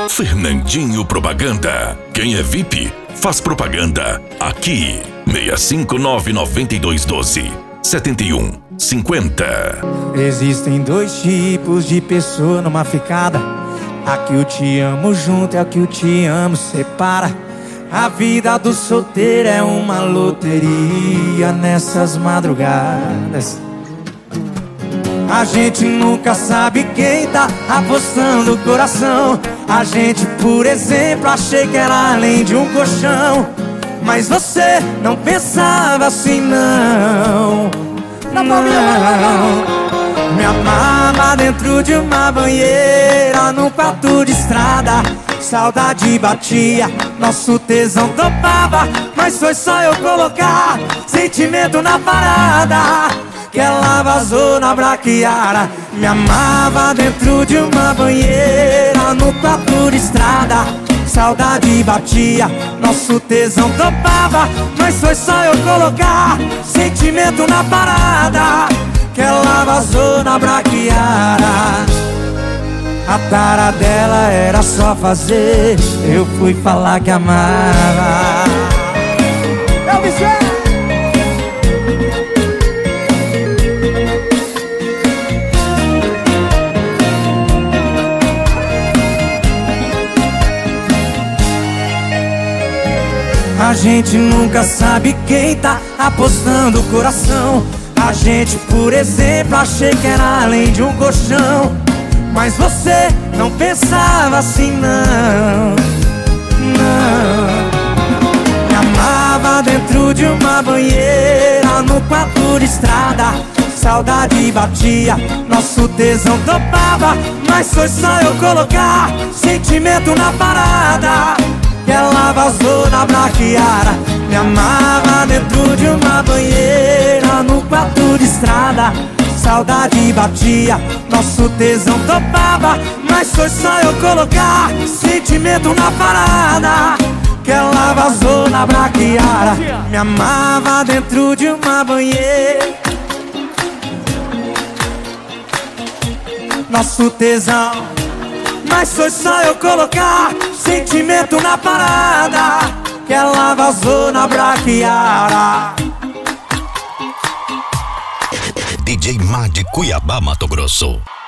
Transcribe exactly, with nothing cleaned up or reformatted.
Fernandinho Propaganda. Quem é V I P faz propaganda aqui. seis cinco nove nove dois um dois sete um cinco zero. Existem dois tipos de pessoa numa ficada. A que o te amo junto é a que o te amo separa. A vida do solteiro é uma loteria nessas madrugadas. A gente nunca sabe quem tá apostando o coração. A gente, por exemplo, achei que era além de um colchão. Mas você não pensava assim, não. Não, me amava dentro de uma banheira, num quarto de estrada. Saudade batia, nosso tesão topava. Mas foi só eu colocar sentimento na parada que ela vazou na braquiara. Me amava dentro de uma banheira, no quarto de estrada. Saudade batia, nosso tesão topava. Mas foi só eu colocar sentimento na parada que ela vazou na braquiara. A tara dela era só fazer, eu fui falar que amava. Eu me sei. A gente nunca sabe quem tá apostando o coração. A gente, por exemplo, achei que era além de um colchão. Mas você não pensava assim, não. Não. Me amava dentro de uma banheira, no quarto de estrada. Saudade batia, nosso tesão topava. Mas foi só eu colocar sentimento na parada que ela vazou na braquiara. Me amava dentro de uma banheira, no quarto de estrada. Saudade batia, nosso tesão topava. Mas foi só eu colocar sentimento na parada que ela vazou na braquiara. Me amava dentro de uma banheira, nosso tesão. Mas foi só eu colocar sentimento na parada que ela vazou na braquiara. D J Má de Cuiabá, Mato Grosso.